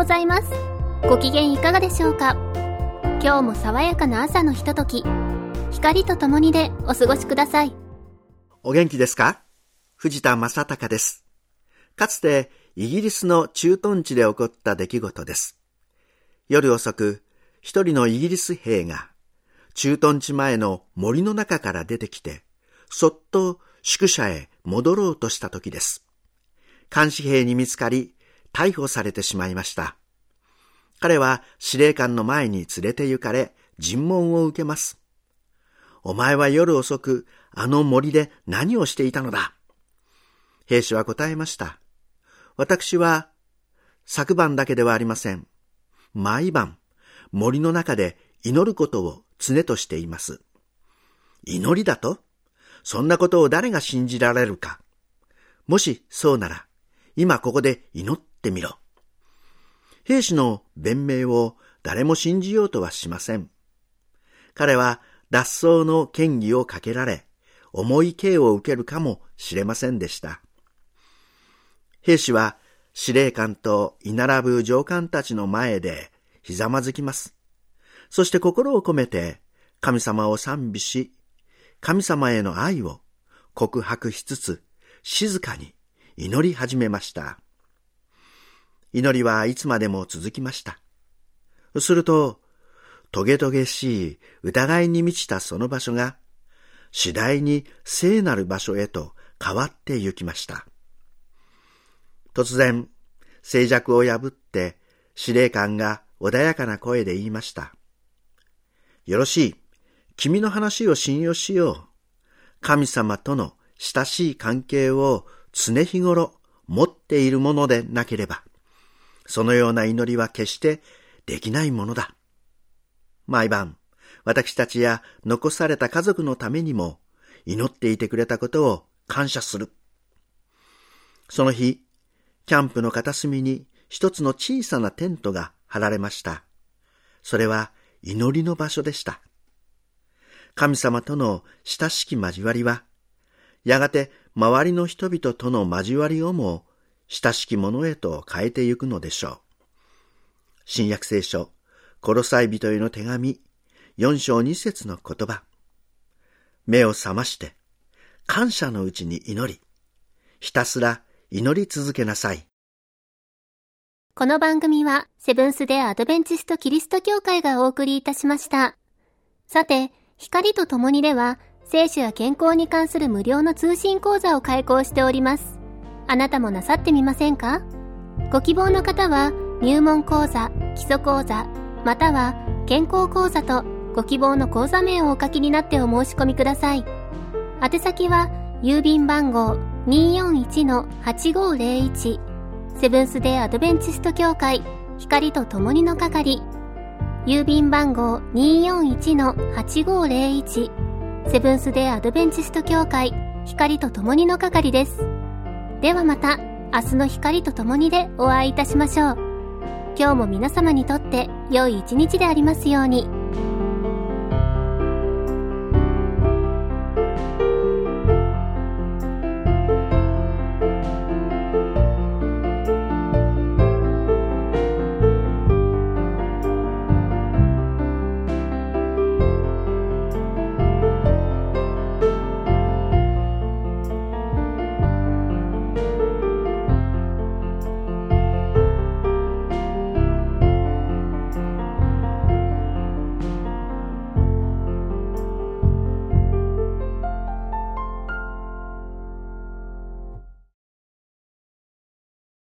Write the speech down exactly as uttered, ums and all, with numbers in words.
ございます。ご機嫌いかがでしょうか。今日も爽やかな朝のひととき、光とともにでお過ごしください。 お元気ですか？藤田正孝です。かつてイギリスの駐屯地で起こった出来事です。夜遅く、一人のイギリス兵が駐屯地前の森の中から出てきて、そっと宿舎へ戻ろうとした時です。監視兵に見つかり、逮捕されてしまいました。彼は司令官の前に連れて行かれ、尋問を受けます。お前は夜遅く、あの森で何をしていたのだ？兵士は答えました。私は、昨晩だけではありません。毎晩、森の中で祈ることを常としています。祈りだと？そんなことを誰が信じられるか。もしそうなら、今ここで祈ってみろ。兵士の弁明を誰も信じようとはしません。彼は脱走の嫌疑をかけられ、重い刑を受けるかもしれませんでした。兵士は司令官と居並ぶ上官たちの前でひざまずきます。そして心を込めて神様を賛美し、神様への愛を告白しつつ、静かに祈り始めました。祈りはいつまでも続きました。すると、トゲトゲしい疑いに満ちたその場所が、次第に聖なる場所へと変わってゆきました。突然、静寂を破って司令官が穏やかな声で言いました。よろしい。君の話を信用しよう。神様との親しい関係を常日頃持っているものでなければ、そのような祈りは決してできないものだ。毎晩、私たちや残された家族のためにも祈っていてくれたことを感謝する。その日、キャンプの片隅に一つの小さなテントが張られました。それは祈りの場所でした。神様との親しき交わりは、やがて周りの人々との交わりをも親しきものへと変えてゆくのでしょう。新約聖書、コロサイ人への手紙、よん章に節の言葉。目を覚まして、感謝のうちに祈り、ひたすら祈り続けなさい。 この番組はセブンス・デ・アドベンチスト・キリスト教会がお送りいたしました。さて、光とともにでは、聖書や健康に関する無料の通信講座を開講しております。あなたもなさってみませんか？ご希望の方は、入門講座、基礎講座、または健康講座とご希望の講座名をお書きになってお申し込みください。宛先は、郵便番号 にーよんいちのはちごーぜろいち セブンス・デ・アドベンチスト教会光とともにの係、郵便番号 にーよんいちのはちごーぜろいち セブンス・デ・アドベンチスト教会光とともにの係です。ではまた明日の光とともにでお会いいたしましょう。今日も皆様にとって良い一日でありますように。